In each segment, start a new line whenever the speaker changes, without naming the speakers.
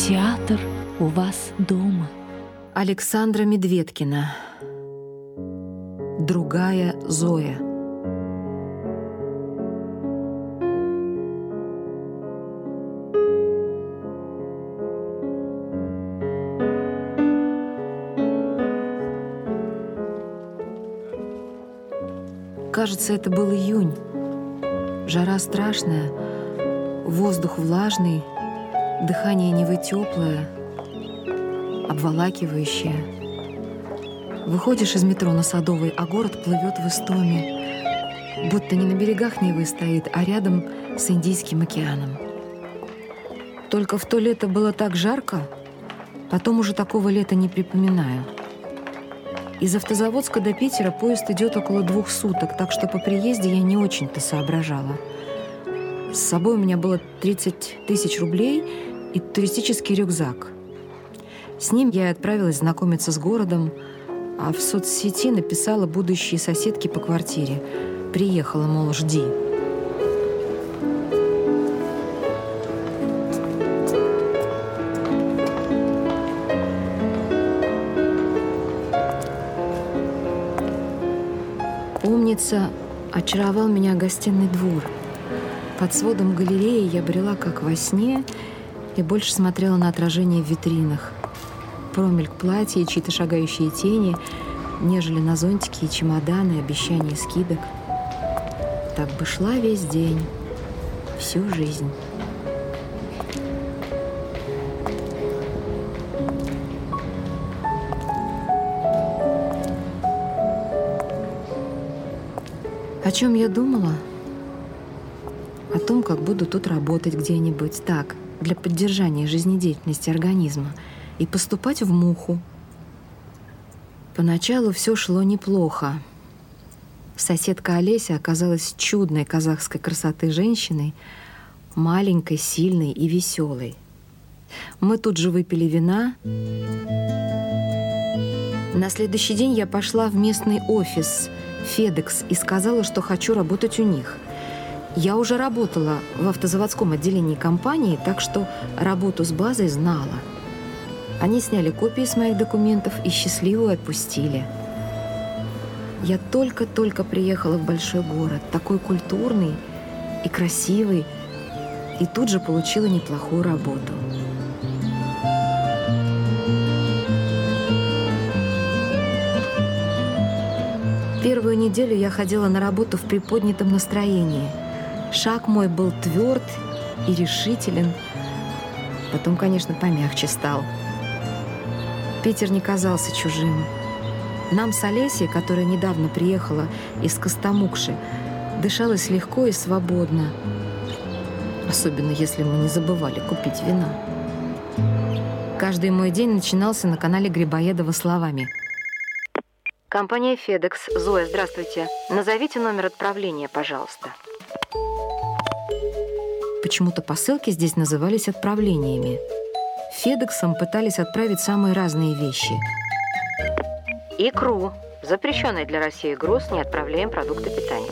Театр у вас дома.
Александра Медведкина. Другая Зоя. Кажется, это был июнь. Жара страшная, воздух влажный, дыхание Невы теплое, обволакивающее. Выходишь из метро на Садовой, а город плывет в истоме, будто не на берегах Невы стоит, а рядом с Индийским океаном. Только в то лето было так жарко, потом уже такого лета не припоминаю. Из Автозаводска до Питера поезд идет около 2 суток, так что по приезде я не очень-то соображала. С собой у меня было 30 тысяч рублей и туристический рюкзак. С ним я и отправилась знакомиться с городом, а в соцсети написала будущей соседке по квартире. Приехала, мол, жди. Помнится, очаровал меня гостиный двор. Под сводом галереи я брела как во сне и больше смотрела на отражение в витринах. Промельк платья и чьи-то шагающие тени, нежели на зонтики и чемоданы, обещания скидок. Так бы шла весь день, всю жизнь. О чем я думала? О том, как буду тут работать где-нибудь так, для поддержания жизнедеятельности организма, и поступать в Муху. Поначалу все шло неплохо. Соседка Олеся оказалась чудной казахской красоты женщиной, маленькой, сильной и веселой. Мы тут же выпили вина. На следующий день я пошла в местный офис FedEx и сказала, что хочу работать у них. Я уже работала в автозаводском отделении компании, так что работу с базой знала. Они сняли копии с моих документов и счастливо отпустили. Я только-только приехала в большой город, такой культурный и красивый, и тут же получила неплохую работу. Первую неделю я ходила на работу в приподнятом настроении. Шаг мой был тверд и решителен. Потом, конечно, помягче стал. Питер не казался чужим. Нам с Олесей, которая недавно приехала из Костомукши, дышалось легко и свободно. Особенно, если мы не забывали купить вина. Каждый мой день начинался на канале Грибоедова словами: «Компания FedEx. Зоя, здравствуйте. Назовите номер отправления, пожалуйста». Почему-то посылки здесь назывались отправлениями. FedEx'ом пытались отправить самые разные вещи. Икру. Запрещенный для России груз, не отправляем продукты питания.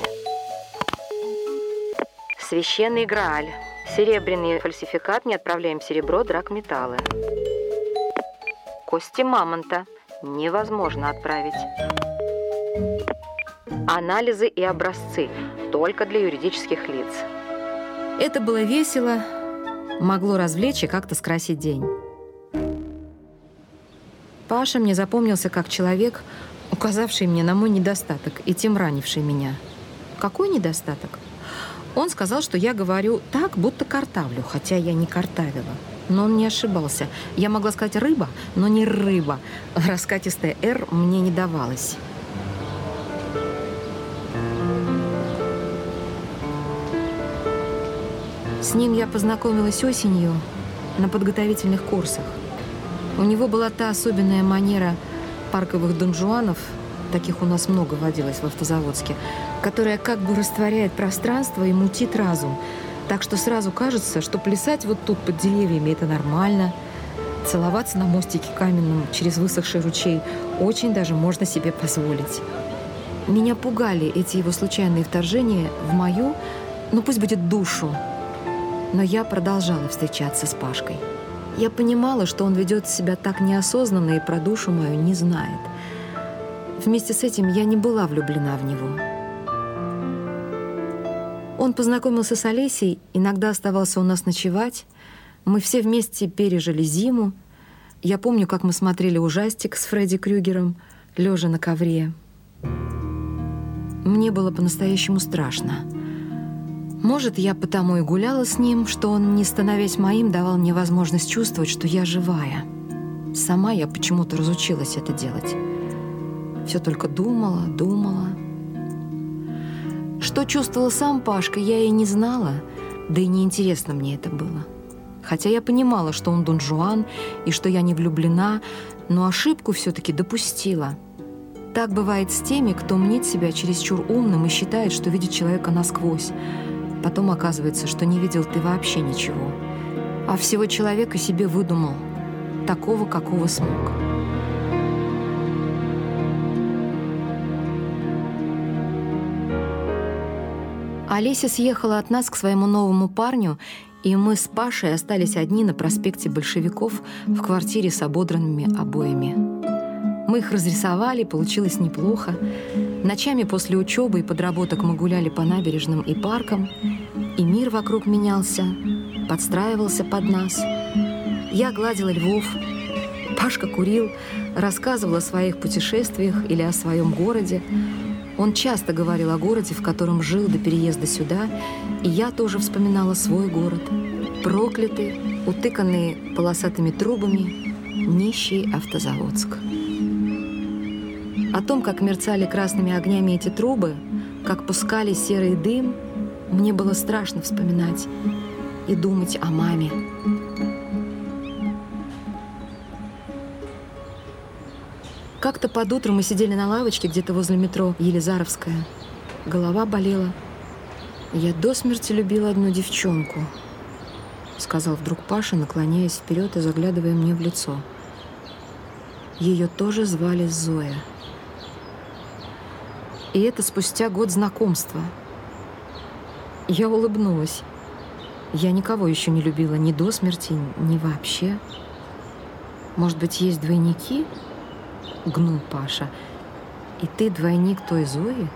Священный Грааль. Серебряный фальсификат, не отправляем серебро, драгметаллы. Кости мамонта. Невозможно отправить. Анализы и образцы. Только для юридических лиц. Это было весело, могло развлечь и как-то скрасить день. Паша мне запомнился как человек, указавший мне на мой недостаток и тем ранивший меня. Какой недостаток? Он сказал, что я говорю так, будто картавлю, хотя я не картавила. Но он не ошибался. Я могла сказать «рыба», но не «рыба». Раскатистое «р» мне не давалось. С ним я познакомилась осенью на подготовительных курсах. У него была та особенная манера парковых донжуанов, таких у нас много водилось в Автозаводске, которая как бы растворяет пространство и мутит разум. Так что сразу кажется, что плясать вот тут под деревьями – это нормально. Целоваться на мостике каменном через высохший ручей очень даже можно себе позволить. Меня пугали эти его случайные вторжения в мою, ну пусть будет душу. Но я продолжала встречаться с Пашкой. Я понимала, что он ведет себя так неосознанно и про душу мою не знает. Вместе с этим я не была влюблена в него. Он познакомился с Олесей, иногда оставался у нас ночевать. Мы все вместе пережили зиму. Я помню, как мы смотрели ужастик с Фредди Крюгером, лежа на ковре. Мне было по-настоящему страшно. Может, я потому и гуляла с ним, что он, не становясь моим, давал мне возможность чувствовать, что я живая. Сама я почему-то разучилась это делать. Все только думала. Что чувствовал сам Пашка, я и не знала, да и неинтересно мне это было. Хотя я понимала, что он Дон Жуан и что я не влюблена, но ошибку все-таки допустила. Так бывает с теми, кто мнит себя чересчур умным и считает, что видит человека насквозь. Потом оказывается, что не видел ты вообще ничего. А всего человека себе выдумал, такого, какого смог. Олеся съехала от нас к своему новому парню, и мы с Пашей остались одни на проспекте Большевиков в квартире с ободранными обоями. Мы их разрисовали, получилось неплохо. Ночами после учебы и подработок мы гуляли по набережным и паркам, и мир вокруг менялся, подстраивался под нас. Я гладила львов, Пашка курил, рассказывал о своих путешествиях или о своем городе. Он часто говорил о городе, в котором жил до переезда сюда, и я тоже вспоминала свой город. Проклятый, утыканный полосатыми трубами, нищий Автозаводск. О том, как мерцали красными огнями эти трубы, как пускали серый дым, мне было страшно вспоминать и думать о маме. Как-то под утро мы сидели на лавочке где-то возле метро Елизаровская. Голова болела. «Я до смерти любила одну девчонку», — сказал вдруг Паша, наклоняясь вперед и заглядывая мне в лицо. Ее тоже звали Зоя. И это спустя год знакомства. Я улыбнулась. Я никого еще не любила ни до смерти, ни вообще. «Может быть, есть двойники?» — гнул Паша. «И ты двойник той Зои?»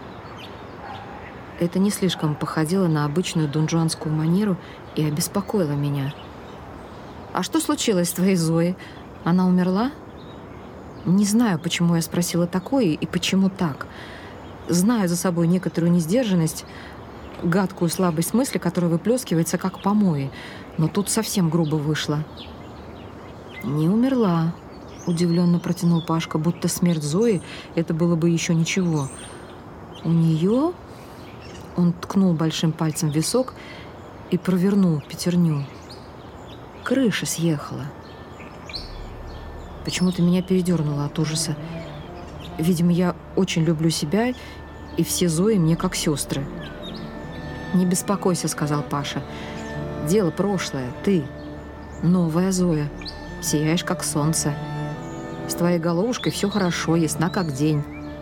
Это не слишком походило на обычную донжуанскую манеру и обеспокоило меня. «А что случилось с твоей Зоей? Она умерла?» Не знаю, почему я спросила такое и почему так. Знаю за собой некоторую несдержанность, гадкую слабость мысли, которая выплескивается как помои. Но тут совсем грубо вышло. «Не умерла», — удивленно протянул Пашка, будто смерть Зои — это было бы еще ничего. «У нее...» — он ткнул большим пальцем в висок и провернул пятерню. «Крыша съехала». Почему-то меня передернуло от ужаса. Видимо, я очень люблю себя, и все Зои мне как сестры. «Не беспокойся», — сказал Паша. «Дело прошлое. Ты новая Зоя. Сияешь, как солнце. С твоей головушкой все хорошо, ясна, как день».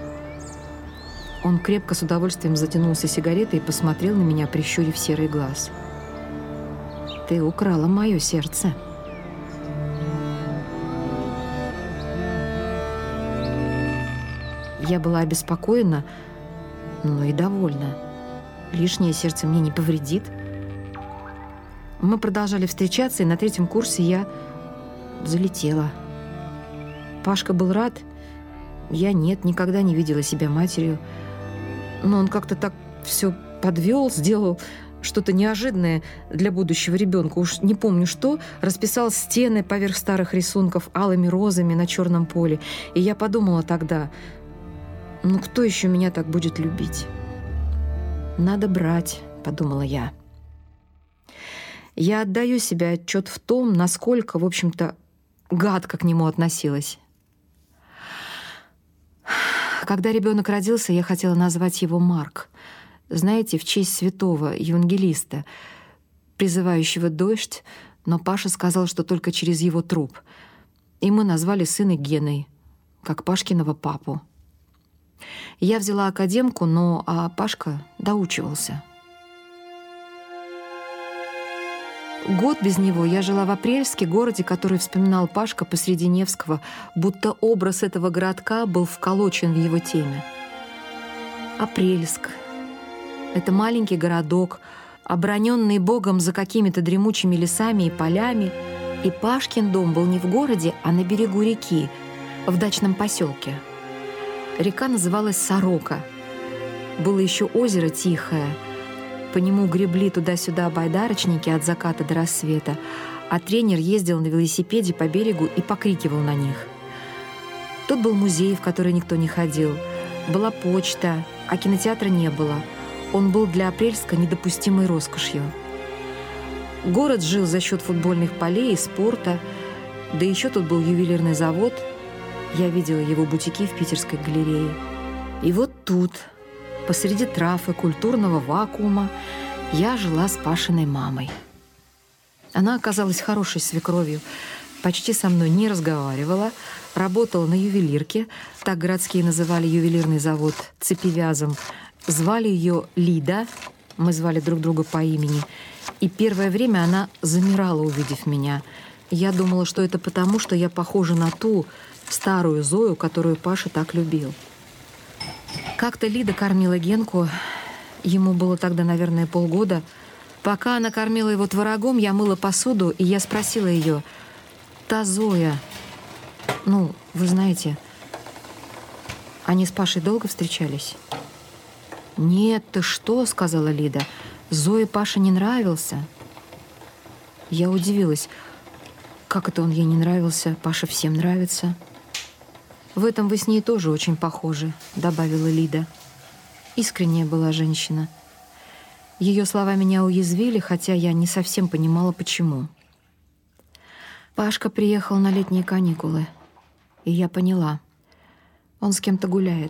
Он крепко с удовольствием затянулся сигаретой и посмотрел на меня, прищурив серый глаз. «Ты украла мое сердце». Я была обеспокоена, но и довольна. Лишнее сердце мне не повредит. Мы продолжали встречаться, и на 3-м курсе я залетела. Пашка был рад. Я нет, никогда не видела себя матерью. Но он как-то так все подвел, сделал что-то неожиданное для будущего ребенка. Уж не помню что. Расписал стены поверх старых рисунков алыми розами на черном поле. И я подумала тогда... Ну, кто еще меня так будет любить? «Надо брать», — подумала я. Я отдаю себе отчет в том, насколько, в общем-то, гадко к нему относилась. Когда ребенок родился, я хотела назвать его Марк. Знаете, в честь святого евангелиста, призывающего дождь, но Паша сказал, что только через его труп. И мы назвали сына Геной, как Пашкиного папу. Я взяла академку, а Пашка доучивался. Год без него я жила в Апрельске, городе, который вспоминал Пашка посреди Невского, будто образ этого городка был вколочен в его теме. Апрельск — это маленький городок, обороненный Богом за какими-то дремучими лесами и полями, и Пашкин дом был не в городе, а на берегу реки, в дачном поселке. Река называлась Сорока. Было еще озеро тихое. По нему гребли туда-сюда байдарочники от заката до рассвета, а тренер ездил на велосипеде по берегу и покрикивал на них. Тут был музей, в который никто не ходил. Была почта, а кинотеатра не было. Он был для Апрельска недопустимой роскошью. Город жил за счет футбольных полей и спорта, да еще тут был ювелирный завод. Я видела его бутики в Питерской галерее. И вот тут, посреди трав и культурного вакуума, я жила с Пашиной мамой. Она оказалась хорошей свекровью, почти со мной не разговаривала, работала на ювелирке, так городские называли ювелирный завод цепевязом. Звали ее Лида, мы звали друг друга по имени, и первое время она замирала, увидев меня. Я думала, что это потому, что я похожа на ту старую Зою, которую Паша так любил. Как-то Лида кормила Генку, ему было тогда, наверное, полгода. Пока она кормила его творогом, я мыла посуду, и я спросила ее: «Та Зоя, вы знаете, они с Пашей долго встречались?» «Нет, ты что?» — сказала Лида. «Зое Паша не нравился». Я удивилась. Как это он ей не нравился? Паша всем нравится. «В этом вы с ней тоже очень похожи», — добавила Лида. Искренняя была женщина. Ее слова меня уязвили, хотя я не совсем понимала, почему. Пашка приехал на летние каникулы, и я поняла. Он с кем-то гуляет.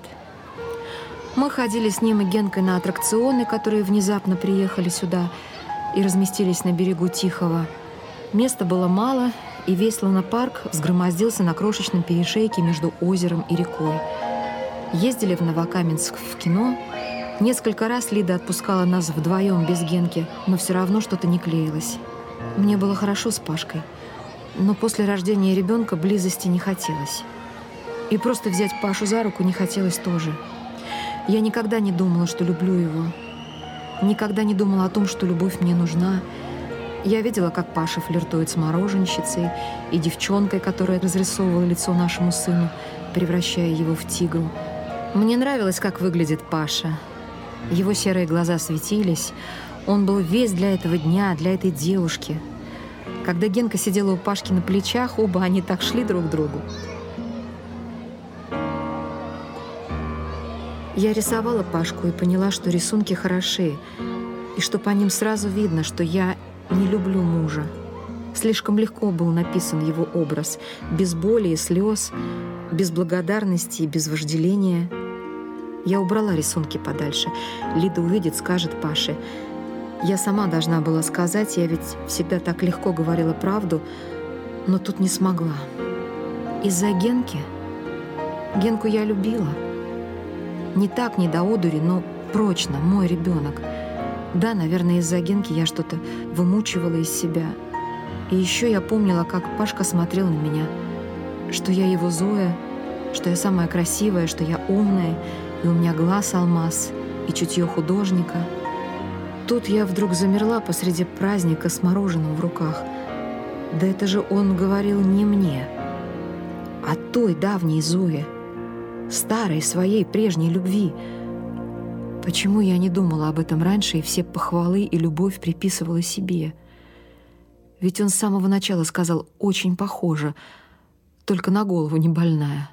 Мы ходили с ним и Генкой на аттракционы, которые внезапно приехали сюда и разместились на берегу Тихого. Места было мало, и весь лунопарк взгромоздился на крошечном перешейке между озером и рекой. Ездили в Новокаменск в кино. Несколько раз Лида отпускала нас вдвоем без Генки, но все равно что-то не клеилось. Мне было хорошо с Пашкой, но после рождения ребенка близости не хотелось. И просто взять Пашу за руку не хотелось тоже. Я никогда не думала, что люблю его. Никогда не думала о том, что любовь мне нужна. Я видела, как Паша флиртует с мороженщицей и девчонкой, которая разрисовывала лицо нашему сыну, превращая его в тигру. Мне нравилось, как выглядит Паша. Его серые глаза светились. Он был весь для этого дня, для этой девушки. Когда Генка сидела у Пашки на плечах, оба они так шли друг к другу. Я рисовала Пашку и поняла, что рисунки хороши, и что по ним сразу видно, что я не люблю мужа. Слишком легко был написан его образ, без боли и слез, без благодарности и без вожделения. Я убрала рисунки подальше. Лида увидит, скажет Паше. Я сама должна была сказать, я ведь всегда так легко говорила правду, но тут не смогла. Из-за Генки? Генку я любила. Не так, не до одури, но прочно, мой ребенок. Да, наверное, из-за Генки я что-то вымучивала из себя. И еще я помнила, как Пашка смотрел на меня, что я его Зоя, что я самая красивая, что я умная, и у меня глаз алмаз, и чутье художника. Тут я вдруг замерла посреди праздника с мороженым в руках. Да это же он говорил не мне, а той давней Зое, старой своей прежней любви. Почему я не думала об этом раньше и все похвалы и любовь приписывала себе? Ведь он с самого начала сказал «очень похоже», только на голову не больная.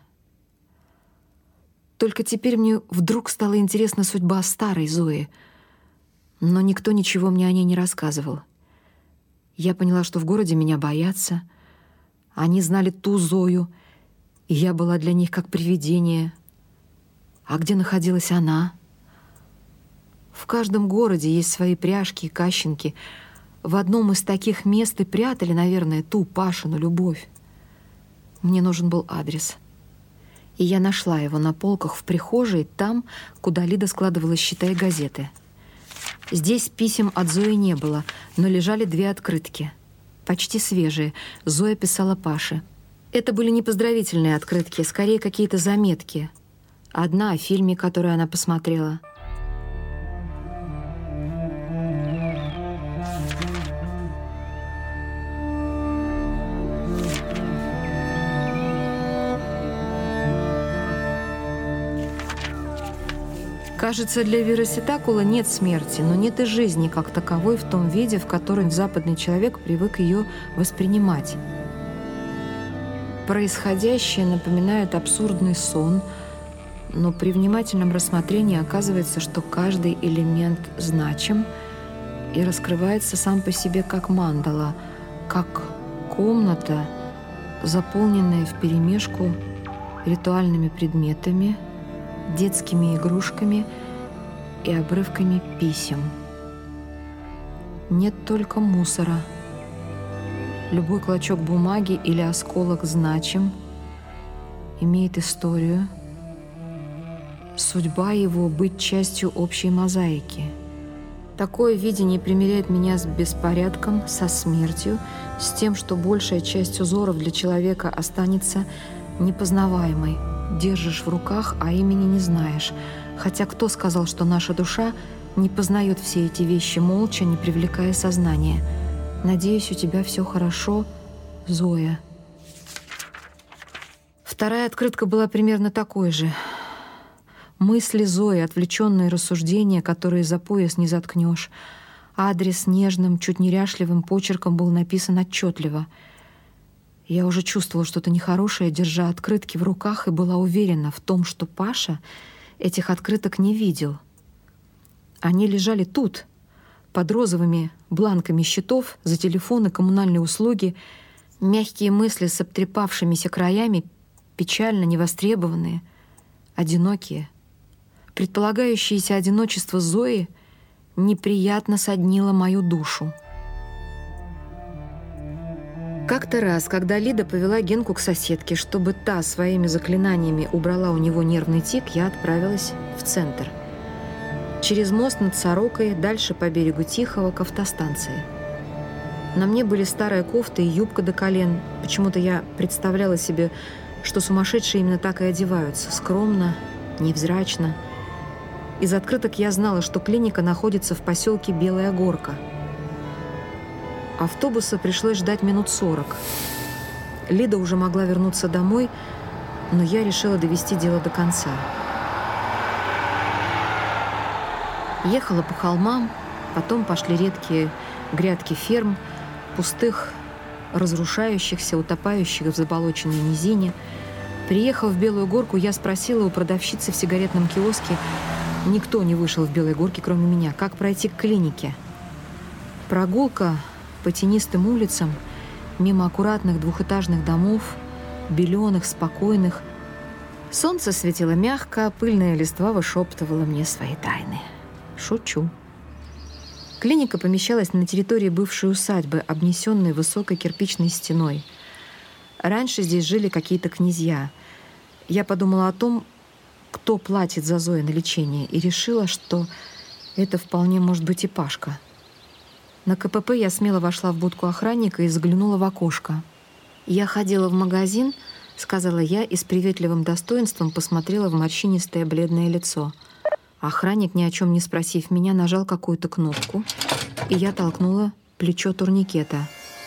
Только теперь мне вдруг стала интересна судьба старой Зои, но никто ничего мне о ней не рассказывал. Я поняла, что в городе меня боятся. Они знали ту Зою, и я была для них как привидение. А где находилась она? В каждом городе есть свои пряжки и кащенки. В одном из таких мест и прятали, наверное, ту Пашину любовь. Мне нужен был адрес. И я нашла его на полках в прихожей, там, куда Лида складывала счета и газеты. Здесь писем от Зои не было, но лежали 2 открытки. Почти свежие. Зоя писала Паше. Это были не поздравительные открытки, скорее какие-то заметки. Одна о фильме, который она посмотрела. Кажется, для Веры Ситакула нет смерти, но нет и жизни как таковой в том виде, в котором западный человек привык ее воспринимать. Происходящее напоминает абсурдный сон, но при внимательном рассмотрении оказывается, что каждый элемент значим и раскрывается сам по себе как мандала, как комната, заполненная вперемешку ритуальными предметами, детскими игрушками и обрывками писем. Нет только мусора. Любой клочок бумаги или осколок значим, имеет историю. Судьба его — быть частью общей мозаики. Такое видение примиряет меня с беспорядком, со смертью, с тем, что большая часть узоров для человека останется непознаваемой. Держишь в руках, а имени не знаешь. Хотя кто сказал, что наша душа не познает все эти вещи молча, не привлекая сознания? Надеюсь, у тебя все хорошо, Зоя. Вторая открытка была примерно такой же. Мысли Зои, отвлеченные рассуждения, которые за пояс не заткнешь. Адрес нежным, чуть неряшливым почерком был написан отчетливо. Я уже чувствовала что-то нехорошее, держа открытки в руках, и была уверена в том, что Паша этих открыток не видел. Они лежали тут, под розовыми бланками счетов за телефоны, коммунальные услуги, мягкие мысли с обтрепавшимися краями, печально невостребованные, одинокие. Предполагающееся одиночество Зои неприятно соднило мою душу. Как-то раз, когда Лида повела Генку к соседке, чтобы та своими заклинаниями убрала у него нервный тик, я отправилась в центр. Через мост над Сорокой, дальше по берегу Тихого, к автостанции. На мне были старая кофта и юбка до колен. Почему-то я представляла себе, что сумасшедшие именно так и одеваются. Скромно, невзрачно. Из открыток я знала, что клиника находится в поселке Белая Горка. Автобуса пришлось ждать минут 40. Лида уже могла вернуться домой, но я решила довести дело до конца. Ехала по холмам, потом пошли редкие грядки ферм, пустых, разрушающихся, утопающих в заболоченной низине. Приехав в Белую Горку, я спросила у продавщицы в сигаретном киоске, никто не вышел в Белой Горке, кроме меня, как пройти к клинике. Прогулка по тенистым улицам, мимо аккуратных двухэтажных домов, беленых, спокойных. Солнце светило мягко, пыльная листва вышептывала мне свои тайны. Шучу. Клиника помещалась на территории бывшей усадьбы, обнесенной высокой кирпичной стеной. Раньше здесь жили какие-то князья. Я подумала о том, кто платит за Зои на лечение, и решила, что это вполне может быть и Пашка. На КПП я смело вошла в будку охранника и заглянула в окошко. «Я ходила в магазин», — сказала я, и с приветливым достоинством посмотрела в морщинистое бледное лицо. Охранник, ни о чем не спросив меня, нажал какую-то кнопку, и я толкнула плечо турникета.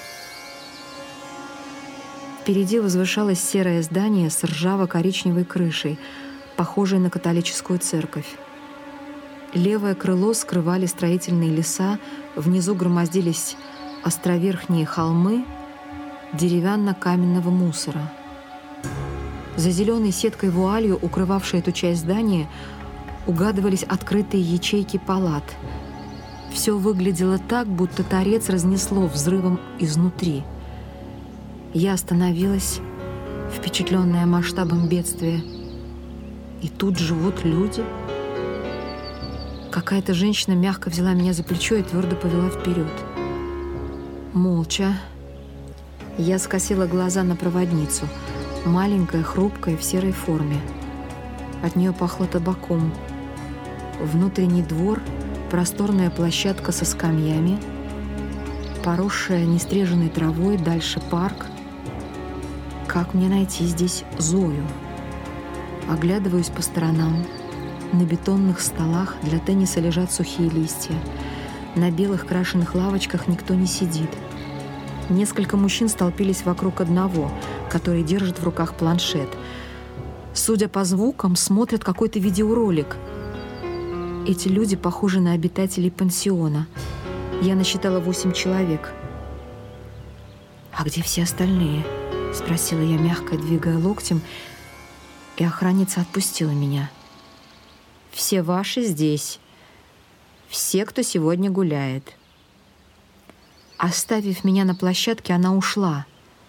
Впереди возвышалось серое здание с ржаво-коричневой крышей, похожее на католическую церковь. Левое крыло скрывали строительные леса, внизу громоздились островерхние холмы деревянно-каменного мусора. За зеленой сеткой вуалью, укрывавшей эту часть здания, угадывались открытые ячейки палат. Все выглядело так, будто торец разнесло взрывом изнутри. Я остановилась, впечатленная масштабом бедствия. И тут живут люди. Какая-то женщина мягко взяла меня за плечо и твердо повела вперед. Молча. Я скосила глаза на проводницу. Маленькая, хрупкая, в серой форме. От нее пахло табаком. Внутренний двор просторная площадка со скамьями, поросшая нестриженной травой, дальше парк. Как мне найти здесь Зою? Оглядываюсь по сторонам. На бетонных столах для тенниса лежат сухие листья. На белых крашеных лавочках никто не сидит. Несколько мужчин столпились вокруг одного, который держит в руках планшет. Судя по звукам, смотрят какой-то видеоролик. Эти люди похожи на обитателей пансиона. Я насчитала 8 человек. «А где все остальные?» — спросила я, мягко двигая локтем, и охранница отпустила меня. «Все ваши здесь. Все, кто сегодня гуляет». Оставив меня на площадке, она ушла.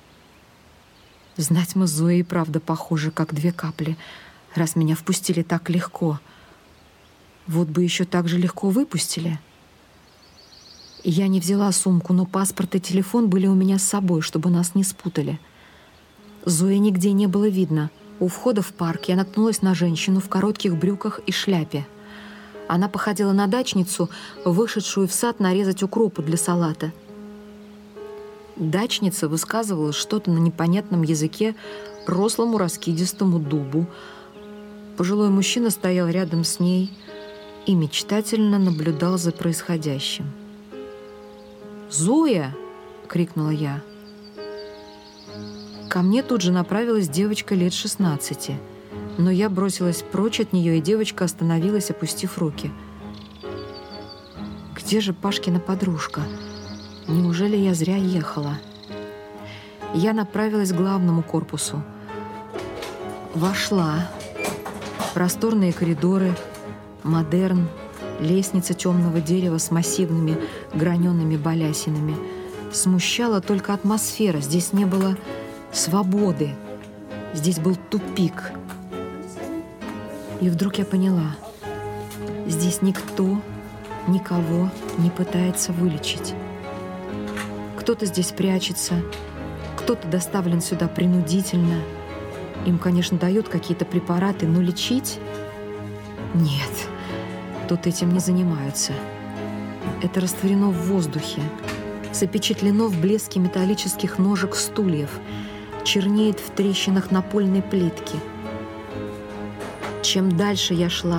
Знать мы с Зоей и правда похожи, как две капли, раз меня впустили так легко. Вот бы еще так же легко выпустили. Я не взяла сумку, но паспорт и телефон были у меня с собой, чтобы нас не спутали. Зои нигде не было видно. У входа в парк я наткнулась на женщину в коротких брюках и шляпе. Она походила на дачницу, вышедшую в сад нарезать укропу для салата. Дачница высказывала что-то на непонятном языке рослому раскидистому дубу. Пожилой мужчина стоял рядом с ней и мечтательно наблюдал за происходящим. «Зоя!» — крикнула я. Ко мне тут же направилась девочка лет 16, но я бросилась прочь от нее, и девочка остановилась, опустив руки. «Где же Пашкина подружка? Неужели я зря ехала?» Я направилась к главному корпусу. Вошла. Просторные коридоры, модерн, лестница темного дерева с массивными гранеными балясинами. Смущала только атмосфера. Здесь не было свободы. Здесь был тупик. И вдруг я поняла. Здесь никто никого не пытается вылечить. Кто-то здесь прячется, кто-то доставлен сюда принудительно. Им, конечно, дают какие-то препараты, но лечить? Нет, тут этим не занимаются. Это растворено в воздухе, запечатлено в блеске металлических ножек стульев, чернеет в трещинах напольной плитки. Чем дальше я шла,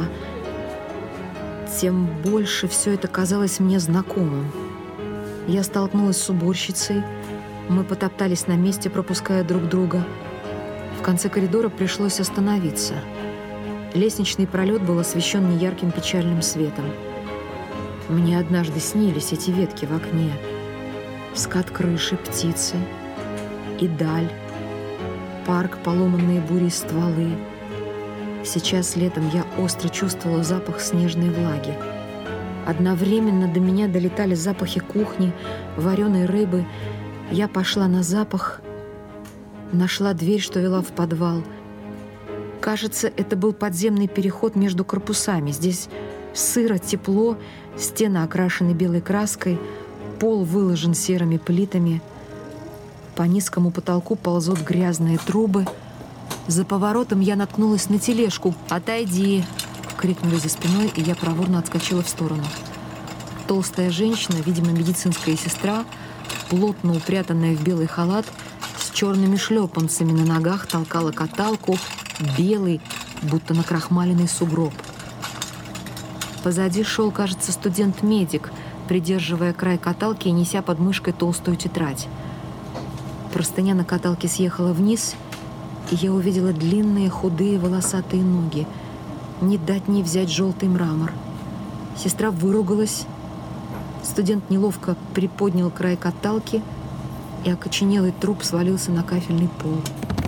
тем больше все это казалось мне знакомым. Я столкнулась с уборщицей, мы потоптались на месте, пропуская друг друга. В конце коридора пришлось остановиться. Лестничный пролет был освещен неярким печальным светом. Мне однажды снились эти ветки в окне, скат крыши, птицы и даль, парк, поломанные бурей стволы. Сейчас летом я остро чувствовала запах снежной влаги. Одновременно до меня долетали запахи кухни, вареной рыбы. Я пошла на запах, нашла дверь, что вела в подвал. Кажется, это был подземный переход между корпусами. Здесь сыро, тепло, стены окрашены белой краской, пол выложен серыми плитами. По низкому потолку ползут грязные трубы. За поворотом я наткнулась на тележку. «Отойди!» — крикнули за спиной, и я проворно отскочила в сторону. Толстая женщина, видимо, медицинская сестра, плотно упрятанная в белый халат, с черными шлепанцами на ногах, толкала каталку, белый, будто накрахмаленный сугроб. Позади шел, кажется, студент-медик, придерживая край каталки и неся под мышкой толстую тетрадь. Простыня на каталке съехала вниз, и я увидела длинные, худые, волосатые ноги. Не дать не взять желтый мрамор. Сестра выругалась. Студент неловко приподнял край каталки, и окоченелый труп свалился на кафельный пол.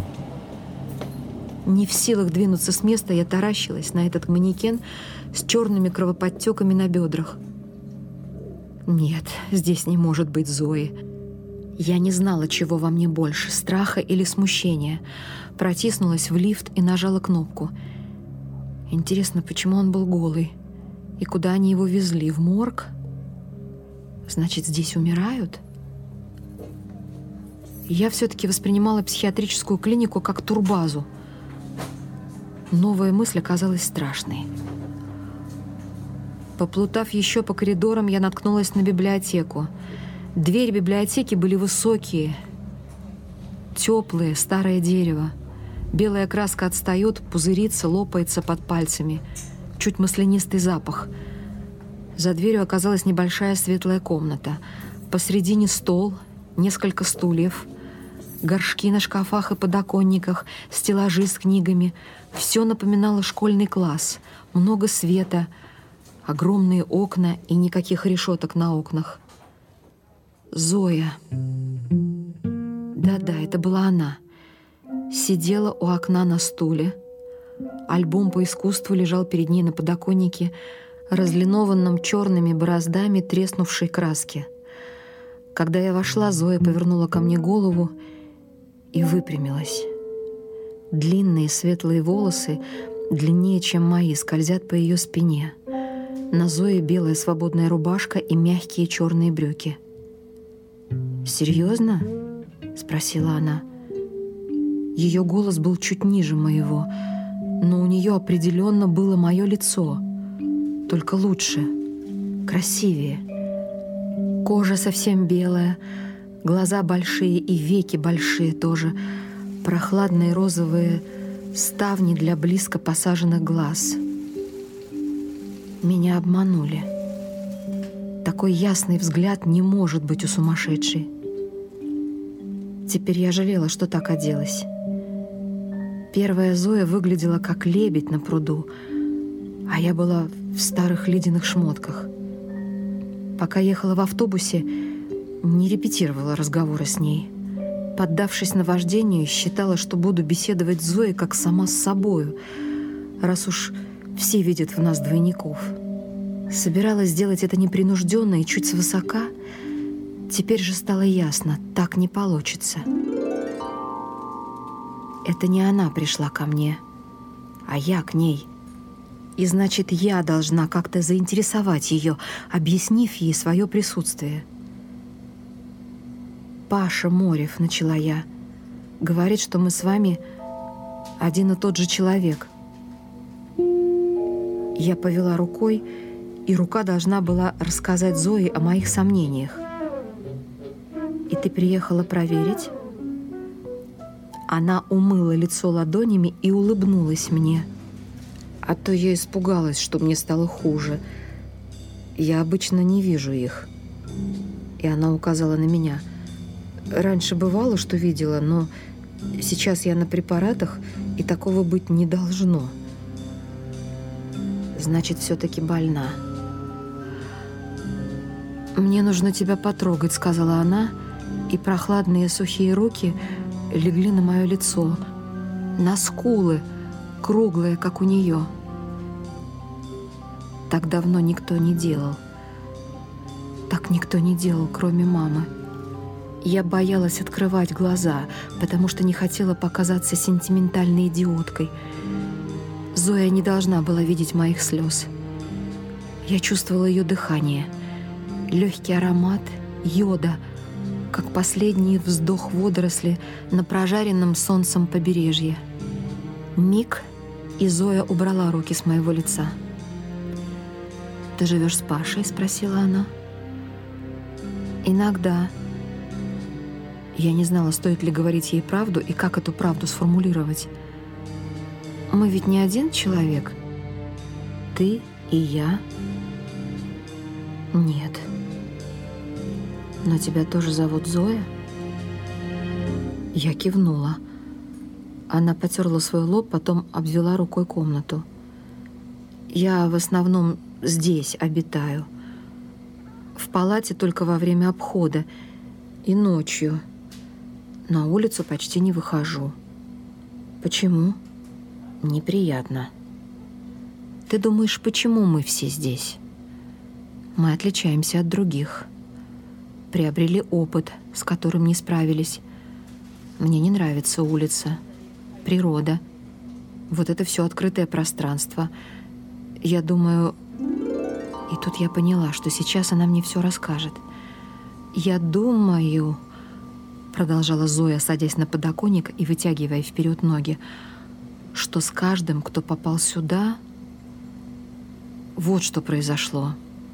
Не в силах двинуться с места, я таращилась на этот манекен с черными кровоподтеками на бедрах. Нет, здесь не может быть Зои. Я не знала, чего во мне больше, страха или смущения. Протиснулась в лифт и нажала кнопку. Интересно, почему он был голый? И куда они его везли? В морг? Значит, здесь умирают? Я все-таки воспринимала психиатрическую клинику как турбазу. Новая мысль оказалась страшной. Поплутав еще по коридорам, я наткнулась на библиотеку. Двери библиотеки были высокие, теплые, старое дерево. Белая краска отстает, пузырится, лопается под пальцами. Чуть маслянистый запах. За дверью оказалась небольшая светлая комната. Посредине стол, несколько стульев, горшки на шкафах и подоконниках, стеллажи с книгами. Все напоминало школьный класс. Много света, огромные окна и никаких решеток на окнах. Зоя. Да-да, это была она. Сидела у окна на стуле. Альбом по искусству лежал перед ней на подоконнике, разлинованном черными бороздами треснувшей краски. Когда я вошла, Зоя повернула ко мне голову и выпрямилась. Длинные светлые волосы, длиннее, чем мои, скользят по ее спине. На Зое белая свободная рубашка и мягкие черные брюки. «Серьезно?» — спросила она. Ее голос был чуть ниже моего, но у нее определенно было мое лицо, только лучше, красивее. Кожа совсем белая, глаза большие и веки большие тоже, прохладные розовые ставни для близко посаженных глаз. Меня обманули. Такой ясный взгляд не может быть у сумасшедшей. Теперь я жалела, что так оделась. Первая Зоя выглядела как лебедь на пруду, а я была в старых ледяных шмотках. Пока ехала в автобусе, не репетировала разговоры с ней. Поддавшись наваждению, считала, что буду беседовать с Зоей как сама с собою, раз уж все видят в нас двойников. Собиралась сделать это непринужденно и чуть свысока. Теперь же стало ясно, так не получится. Это не она пришла ко мне, а я к ней. И значит, я должна как-то заинтересовать ее, объяснив ей свое присутствие. «Паша Морев», — начала я, — «говорит, что мы с вами один и тот же человек». Я повела рукой, и рука должна была рассказать Зое о моих сомнениях. «И ты приехала проверить?» Она умыла лицо ладонями и улыбнулась мне. А то я испугалась, что мне стало хуже. Я обычно не вижу их. И она указала на меня. Раньше бывало, что видела, но сейчас я на препаратах, и такого быть не должно. Значит, все-таки больна. «Мне нужно тебя потрогать», — сказала она, и прохладные сухие руки легли на мое лицо, на скулы, круглые, как у нее. Так давно никто не делал. Так никто не делал, кроме мамы. Я боялась открывать глаза, потому что не хотела показаться сентиментальной идиоткой. Зоя не должна была видеть моих слез. Я чувствовала ее дыхание, легкий аромат йода, как последний вздох водоросли на прожаренном солнцем побережье. Миг, и Зоя убрала руки с моего лица. «Ты живешь с Пашей?» — спросила она. «Иногда». Я не знала, стоит ли говорить ей правду и как эту правду сформулировать. «Мы ведь не один человек? Ты и я?» «Нет». «Но тебя тоже зовут Зоя?» Я кивнула. Она потерла свой лоб, потом обвела рукой комнату. «Я в основном здесь обитаю. В палате только во время обхода и ночью. На улицу почти не выхожу». «Почему?» «Неприятно». «Ты думаешь, почему мы все здесь?» «Мы отличаемся от других. Приобрели опыт, с которым не справились. Мне не нравится улица, природа. Вот это все открытое пространство. Я думаю...» И тут я поняла, что сейчас она мне все расскажет. «Я думаю...» — продолжала Зоя, садясь на подоконник и вытягивая вперед ноги, «что с каждым, кто попал сюда, Вот что произошло.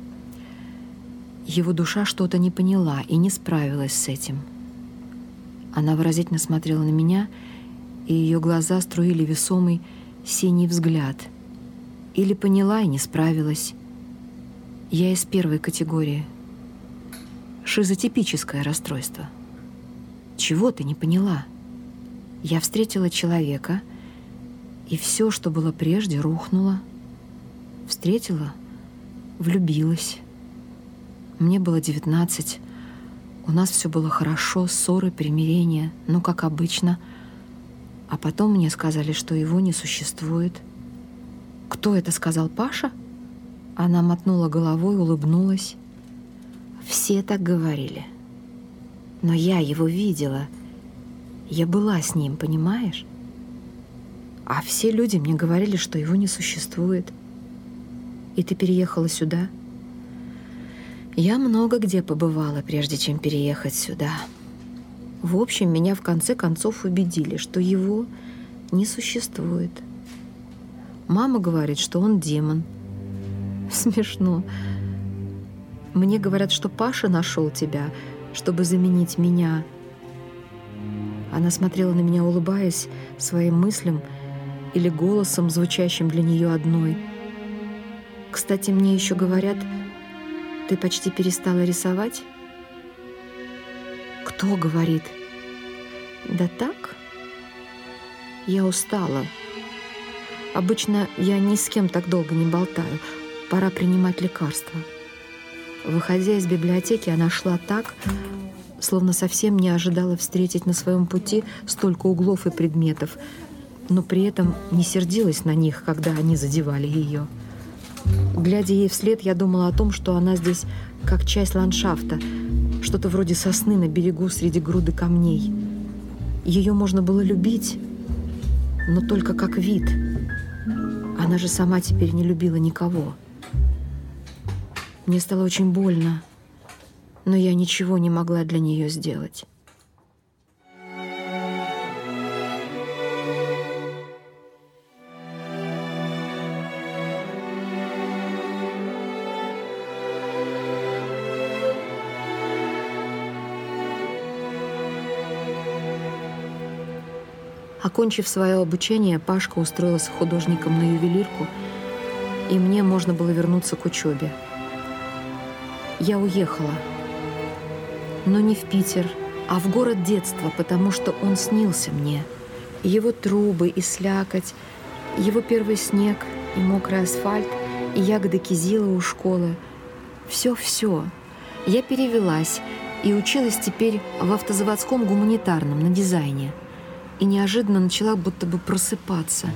Его душа что-то не поняла и не справилась с этим. Она выразительно смотрела на меня, и ее глаза струили весомый синий взгляд. Или поняла и не справилась. Я из первой категории. Шизотипическое расстройство. Чего ты не поняла? Я встретила человека, и все, что было прежде, рухнуло. Встретила, влюбилась. Мне было 19. У нас все было хорошо, ссоры, примирения, ну, как обычно. А потом мне сказали, что его не существует. Кто это сказал, Паша? Она мотнула головой, улыбнулась. Все так говорили. Но я его видела. Я была с ним, понимаешь? А все люди мне говорили, что его не существует. И ты переехала сюда? Я много где побывала, прежде чем переехать сюда. В общем, меня в конце концов убедили, что его не существует. Мама говорит, что он демон. Смешно. Мне говорят, что Паша нашел тебя, чтобы заменить меня. Она смотрела на меня, улыбаясь своим мыслям или голосом, звучащим для нее одной. Кстати, мне еще говорят, ты почти перестала рисовать? Кто говорит? Да так. Я устала. Обычно я ни с кем так долго не болтаю. Пора принимать лекарства. Выходя из библиотеки, она шла так, словно совсем не ожидала встретить на своем пути столько углов и предметов, но при этом не сердилась на них, когда они задевали ее. Глядя ей вслед, я думала о том, что она здесь как часть ландшафта, что-то вроде сосны на берегу среди груды камней. Ее можно было любить, но только как вид. Она же сама теперь не любила никого. Мне стало очень больно, но я ничего не могла для нее сделать. Окончив свое обучение, Пашка устроился художником на ювелирку, и мне можно было вернуться к учебе. Я уехала, но не в Питер, а в город детства, потому что он снился мне. Его трубы и слякоть, его первый снег и мокрый асфальт, и ягоды кизила у школы. Все-все. Я перевелась и училась теперь в автозаводском гуманитарном на дизайне. И неожиданно начала будто бы просыпаться.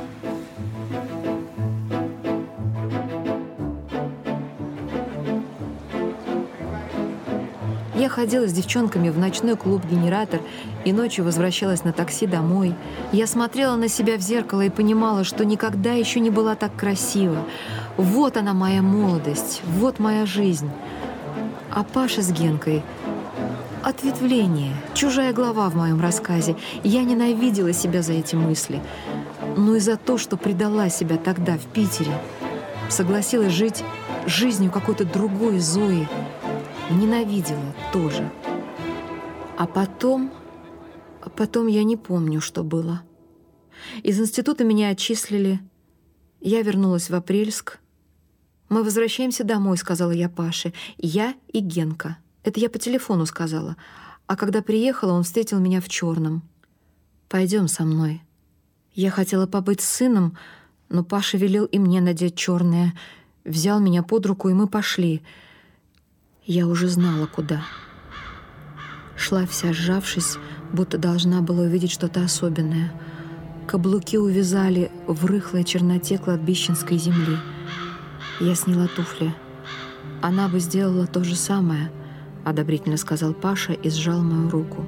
Я ходила с девчонками в ночной клуб «Генератор» и ночью возвращалась на такси домой. Я смотрела на себя в зеркало и понимала, что никогда еще не была так красива. Вот она, моя молодость, вот моя жизнь. А Паша с Генкой — ответвление, чужая глава в моем рассказе. Я ненавидела себя за эти мысли, но и за то, что предала себя тогда в Питере. Согласилась жить жизнью какой-то другой Зои. Ненавидела тоже. А потом я не помню, что было. Из института меня отчислили. Я вернулась в Апрельск. «Мы возвращаемся домой», — сказала я Паше. «Я и Генка». Это я по телефону сказала. А когда приехала, он встретил меня в черном. «Пойдем со мной». Я хотела побыть с сыном, но Паша велел и мне надеть черное. Взял меня под руку, и мы пошли. Я уже знала, куда. Шла вся сжавшись, будто должна была увидеть что-то особенное. Каблуки увязали в рыхлой черноте кладбищенской земли. Я сняла туфли. «Она бы сделала то же самое», — одобрительно сказал Паша и сжал мою руку.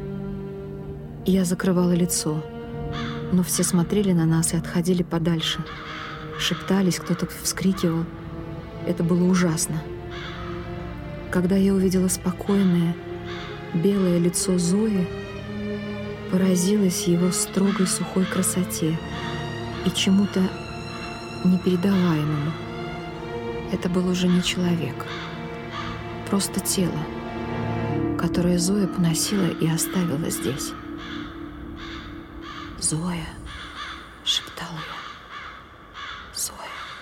Я закрывала лицо, но все смотрели на нас и отходили подальше. Шептались, кто-то вскрикивал. Это было ужасно. Когда я увидела спокойное, белое лицо Зои, поразилась его строгой сухой красоте и чему-то непередаваемому. Это был уже не человек, просто тело, которое Зоя поносила и оставила здесь. «Зоя», — шептала я, — «Зоя».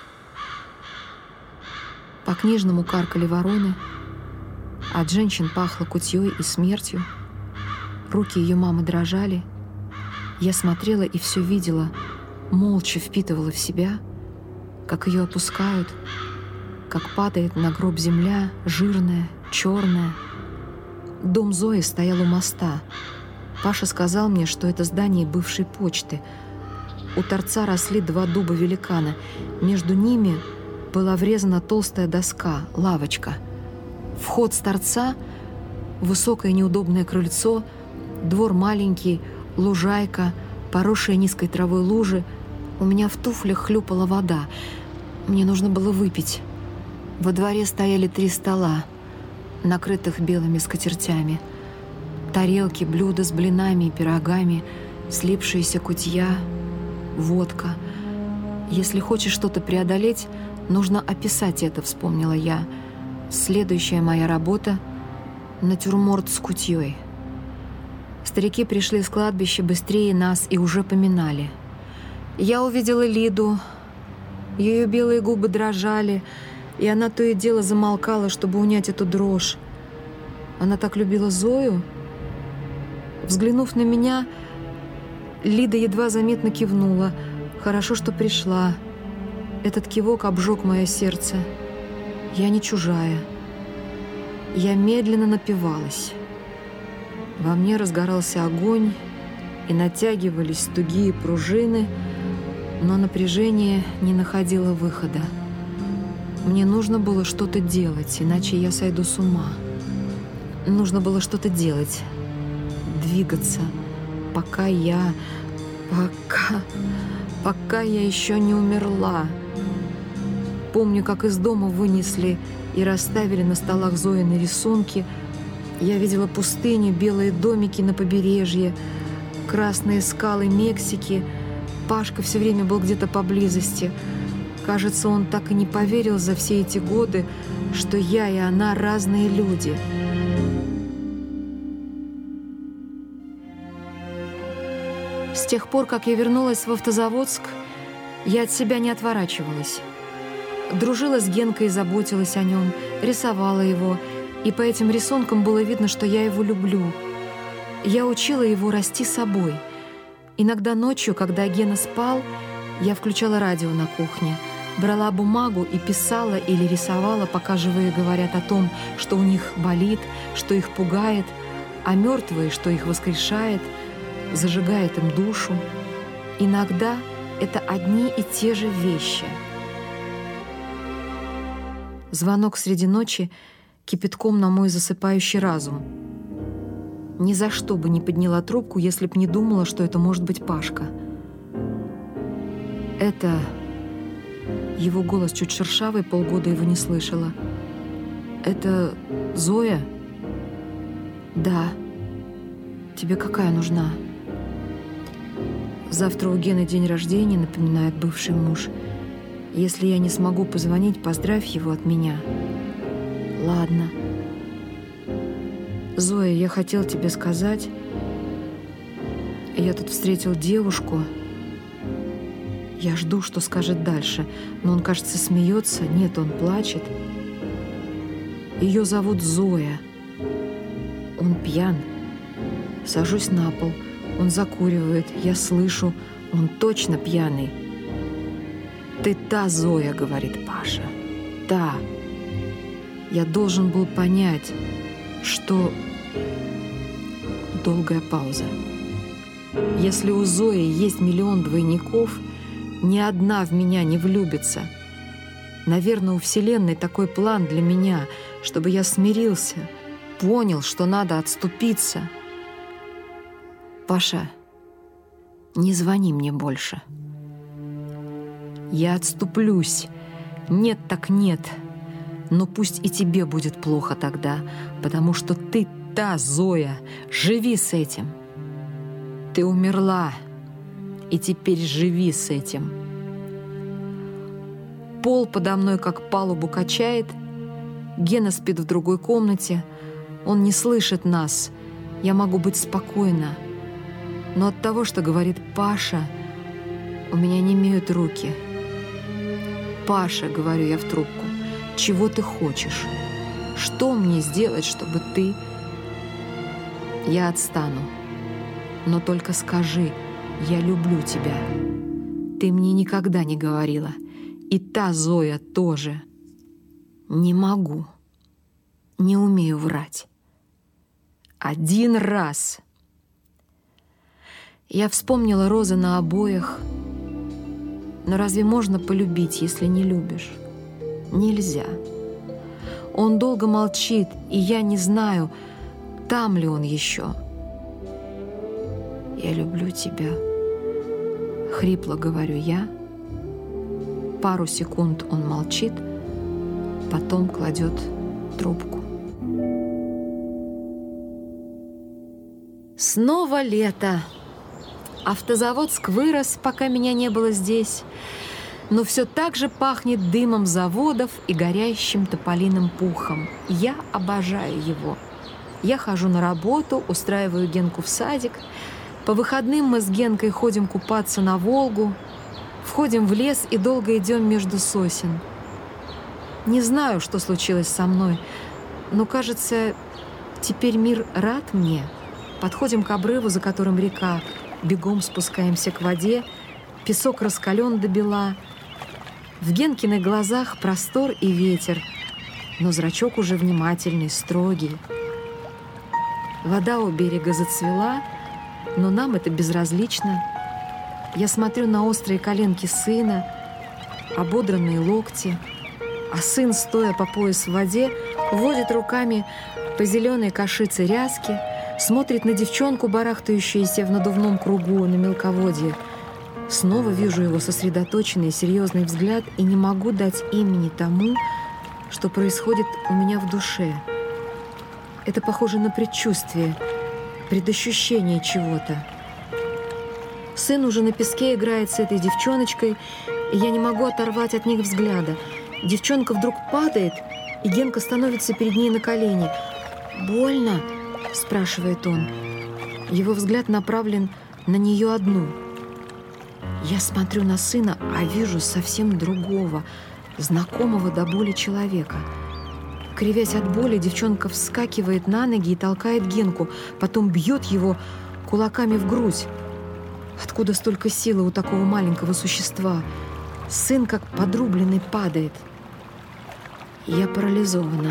По книжному каркали вороны, от женщин пахло кутьей и смертью. Руки ее мамы дрожали. Я смотрела и все видела, молча впитывала в себя, как ее опускают, как падает на гроб земля, жирная, черная. Дом Зои стоял у моста. Паша сказал мне, что это здание бывшей почты. У торца росли 2 дуба-великана. Между ними была врезана толстая доска, лавочка. Вход с торца, высокое неудобное крыльцо, двор маленький, лужайка, поросшая низкой травой лужи. У меня в туфлях хлюпала вода. Мне нужно было выпить. Во дворе стояли 3 стола, накрытых белыми скатертями. Тарелки, блюда с блинами и пирогами, слипшаяся кутья, водка. Если хочешь что-то преодолеть, нужно описать это, вспомнила я. Следующая моя работа — натюрморт с кутьей. Старики пришли с кладбища быстрее нас и уже поминали. Я увидела Лиду. Ее белые губы дрожали, и она то и дело замолкала, чтобы унять эту дрожь. Она так любила Зою. Взглянув на меня, Лида едва заметно кивнула. Хорошо, что пришла. Этот кивок обжег мое сердце. Я не чужая. Я медленно напивалась. Во мне разгорался огонь, и натягивались тугие пружины, но напряжение не находило выхода. Мне нужно было что-то делать, иначе я сойду с ума. Нужно было что-то делать, двигаться, пока я еще не умерла. Помню, как из дома вынесли и расставили на столах Зоины рисунки. Я видела пустыню, белые домики на побережье, красные скалы Мексики. Пашка все время был где-то поблизости. Кажется, он так и не поверил за все эти годы, что я и она разные люди. С тех пор, как я вернулась в Автозаводск, я от себя не отворачивалась. Дружила с Генкой и заботилась о нем, рисовала его, и по этим рисункам было видно, что я его люблю. Я учила его расти собой. Иногда ночью, когда Гена спал, я включала радио на кухне, брала бумагу и писала или рисовала, пока живые говорят о том, что у них болит, что их пугает, а мертвые, что их воскрешает, зажигает им душу. Иногда это одни и те же вещи. Звонок среди ночи кипятком на мой засыпающий разум. Ни за что бы не подняла трубку, если б не думала, что это может быть Пашка. Это... Его голос чуть шершавый, полгода его не слышала. Это Зоя? Да. Тебе какая нужна? Завтра у Гены день рождения, напоминает бывший муж. Если я не смогу позвонить, поздравь его от меня. Ладно. Зоя, я хотел тебе сказать, я тут встретил девушку. Я жду, что скажет дальше, но он, кажется, смеется. Нет, он плачет. Ее зовут Зоя. Он пьян. Сажусь на пол. Он закуривает. Я слышу. Он точно пьяный. «Ты та Зоя», — говорит Паша. «Та». Я должен был понять, что... Долгая пауза. Если у Зои есть миллион двойников, ни одна в меня не влюбится. Наверное, у Вселенной такой план для меня, чтобы я смирился, понял, что надо отступиться. Паша, не звони мне больше. Я отступлюсь. Нет так нет. Но пусть и тебе будет плохо тогда, потому что ты та Зоя. Живи с этим. Ты умерла, и теперь живи с этим. Пол подо мной как палубу качает. Гена спит в другой комнате. Он не слышит нас. Я могу быть спокойна. Но от того, что говорит Паша, у меня немеют руки. «Паша», — говорю я в трубку, — «чего ты хочешь? Что мне сделать, чтобы ты...» «Я отстану. Но только скажи, я люблю тебя. Ты мне никогда не говорила. И та Зоя тоже. Не могу. Не умею врать. Один раз». Я вспомнила розы на обоях. Но разве можно полюбить, если не любишь? Нельзя. Он долго молчит, и я не знаю, там ли он еще. «Я люблю тебя», — хрипло говорю я. Пару секунд он молчит, потом кладет трубку. Снова лето. Автозаводск вырос, пока меня не было здесь, но все так же пахнет дымом заводов и горящим тополиным пухом. Я обожаю его. Я хожу на работу, устраиваю Генку в садик. По выходным мы с Генкой ходим купаться на Волгу, входим в лес и долго идем между сосен. Не знаю, что случилось со мной, но, кажется, теперь мир рад мне. Подходим к обрыву, за которым река, бегом спускаемся к воде, песок раскален до бела. В Генкиных глазах простор и ветер, но зрачок уже внимательный, строгий. Вода у берега зацвела, но нам это безразлично. Я смотрю на острые коленки сына, ободранные локти, а сын, стоя по пояс в воде, водит руками по зеленой кашице ряски, смотрит на девчонку, барахтающуюся в надувном кругу на мелководье. Снова вижу его сосредоточенный, серьезный взгляд и не могу дать имени тому, что происходит у меня в душе. Это похоже на предчувствие, предощущение чего-то. Сын уже на песке играет с этой девчоночкой, и я не могу оторвать от них взгляда. Девчонка вдруг падает, и Генка становится перед ней на колени. «Больно?» — спрашивает он. Его взгляд направлен на нее одну. Я смотрю на сына, а вижу совсем другого, знакомого до боли человека. Кривясь от боли, девчонка вскакивает на ноги и толкает Генку, потом бьет его кулаками в грудь. Откуда столько силы у такого маленького существа? Сын, как подрубленный, падает. Я парализована.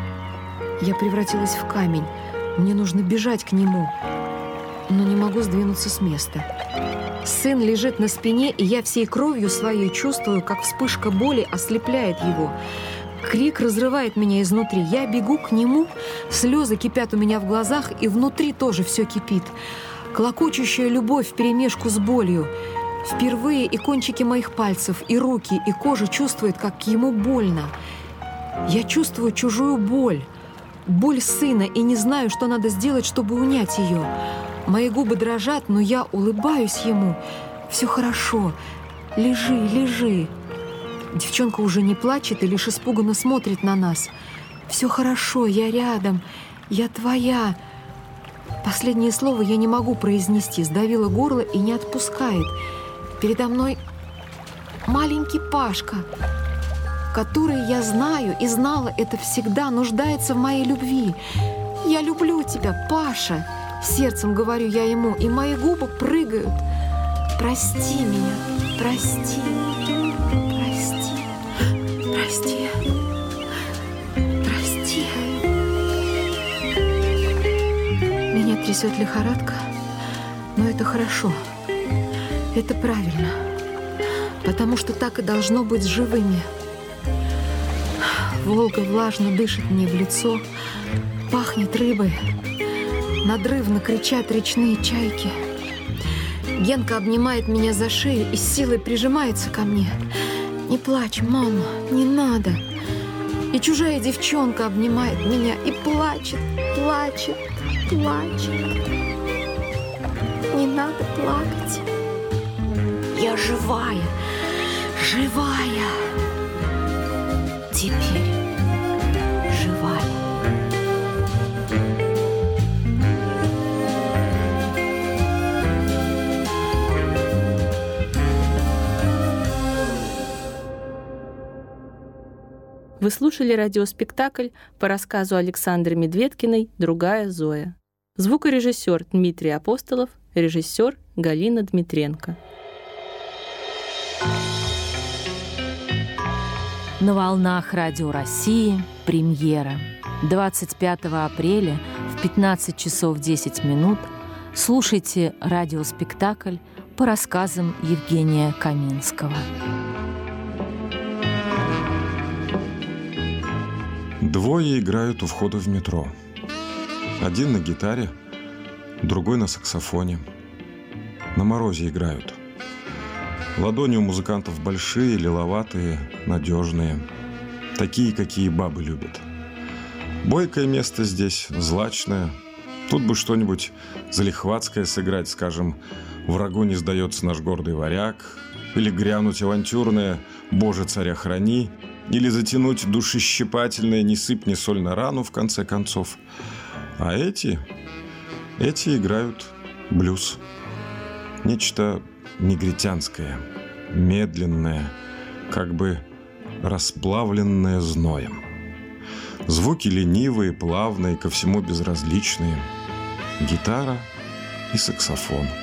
Я превратилась в камень. Мне нужно бежать к нему, но не могу сдвинуться с места. Сын лежит на спине, и я всей кровью своей чувствую, как вспышка боли ослепляет его. Крик разрывает меня изнутри. Я бегу к нему, слезы кипят у меня в глазах, и внутри тоже все кипит. Клокочущая любовь вперемешку с болью. Впервые и кончики моих пальцев, и руки, и кожа чувствуют, как ему больно. Я чувствую чужую боль. Боль сына, и не знаю, что надо сделать, чтобы унять ее. Мои губы дрожат, но я улыбаюсь ему. «Все хорошо. Лежи, лежи». Девчонка уже не плачет и лишь испуганно смотрит на нас. «Все хорошо, я рядом. Я твоя». Последнее слово я не могу произнести, сдавило горло и не отпускает. Передо мной маленький Пашка, который, я знаю и знала это всегда, нуждается в моей любви. «Я люблю тебя, Паша», — сердцем говорю я ему, и мои губы прыгают. «Прости меня, прости, прости, прости, прости». Меня трясет лихорадка, но это хорошо, это правильно, потому что так и должно быть с живыми. Волга влажно дышит мне в лицо, пахнет рыбой. Надрывно кричат речные чайки. Генка обнимает меня за шею и с силой прижимается ко мне. «Не плачь, мама, не надо». И чужая девчонка обнимает меня и плачет, плачет, плачет. «Не надо плакать. Я живая, живая».
теперь жива ли?
Вы слушали радиоспектакль по рассказу Александры Медведкиной «Другая Зоя». Звукорежиссер Дмитрий Апостолов, режиссер Галина Дмитренко.
На волнах Радио России премьера. 25 апреля в 15 часов 10 минут слушайте радиоспектакль по рассказам Евгения Каминского.
Двое играют у входа в метро. Один на гитаре, другой на саксофоне. На морозе играют. Ладони у музыкантов большие, лиловатые, надежные. Такие, какие бабы любят. Бойкое место здесь, злачное. Тут бы что-нибудь залихватское сыграть, скажем, «Врагу не сдается наш гордый варяг», или грянуть авантюрное «Боже, царя храни», или затянуть душещипательное «Не сыпь ни соль на рану» в конце концов. А эти играют блюз. Нечто негритянское, медленное, как бы расплавленное зноем. Звуки ленивые, плавные, ко всему безразличные. Гитара и саксофон.